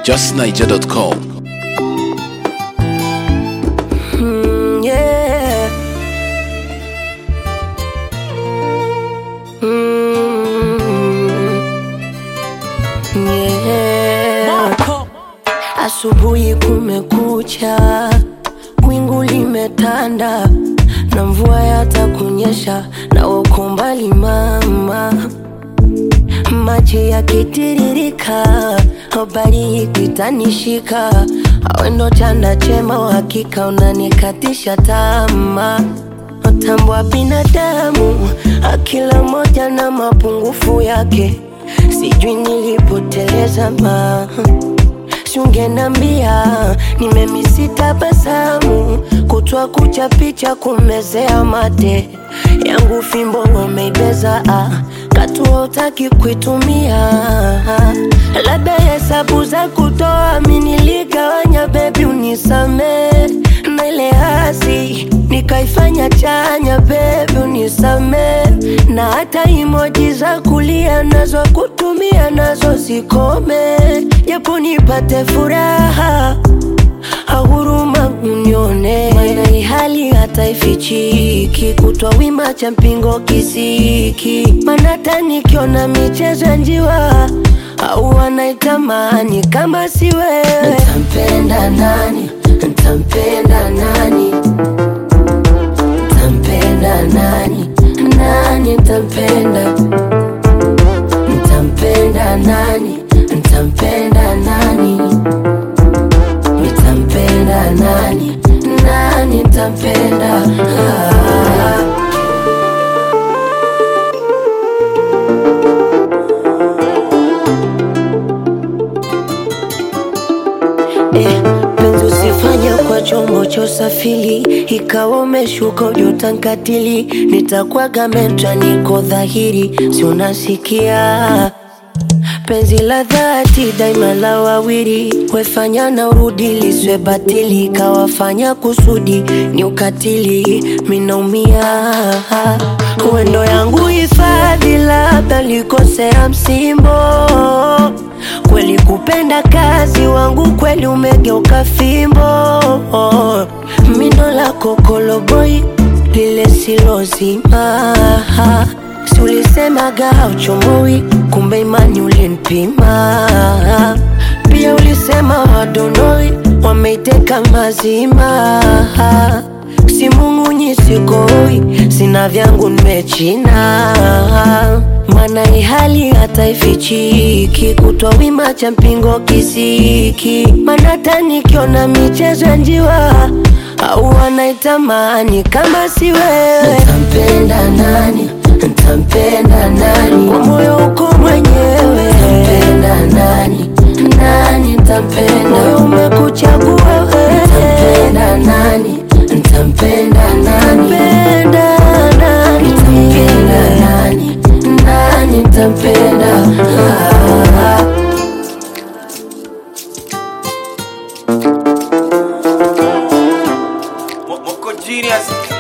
justniger.com. Yeah. Yeah. Asubuhi kumekucha, wingu limetanda, na mvua yatakunyesha, na uko mbali mama. Maji yakitiririka, habari ikitanishika, awe ndo chanda chema, uhakika unanikatisha tamaa. Tambua binadamu, akila moja na mapungufu yake, sijui nilipoteleza ma si ungenambia, nimemisi tabasamu, kutwa kucha picha kumezea mate yangu, fimbo umeibeza katu utaki kuitumia, labda hesabu za kutoa mimi niligawanya, baby unisame, na ile hasi nikaifanya chanya, baby unisame, na hata emoji za kulia nazo kutumia nazo zikome, japo nipate furaha, huruma unione, maana hii hali hata ifichiki, kutwa wima cha mpingo kisiki, maana hata nikiona michezo ya njiwa au wanaitamani kama si wewe. Ntampenda nani? Ntampenda nani? Ntampenda nani? Nani ntampenda? Ntampenda nani? Ntampenda nani? Nitampenda nani? Nani nitampenda? Penzi usifanye kwa chombo cha usafiri, ikawa umeshuka ujutankatili, nitakuwaga metra niko dhahiri, si unasikia? Penzi la dhati daima la wawili, wefanya na urudi liswe batili, kawafanya kusudi ni ukatili, minaumia. Uendo yangu hifadhi, labda likosea msimbo, kweli kupenda kazi wangu, kweli umegeuka fimbo, mindo la kokoloboi lile silozima, si ulisemaga hauchomoi, kumbe imani ulinipima. Pia ulisema wadonoi, wameiteka mazima, si mung'unyi sikoi, sina vyangu nimechina, maana hii hali hata ifichiki, kutwa wima cha mpingo kisiki, maana hata nikiona michezo ya njiwa au wanaitamani kama si wewe. Ntampenda nani? Ntampenda nani? Kwa moyo uko mwenyewe. Ntampenda nani? Nani ntampenda? Moyo umekuchagua wewe. Ntampenda nani? Ntampenda nani? Ntampenda nani? Ntampenda nani? Nani ntampenda? Moko Genius.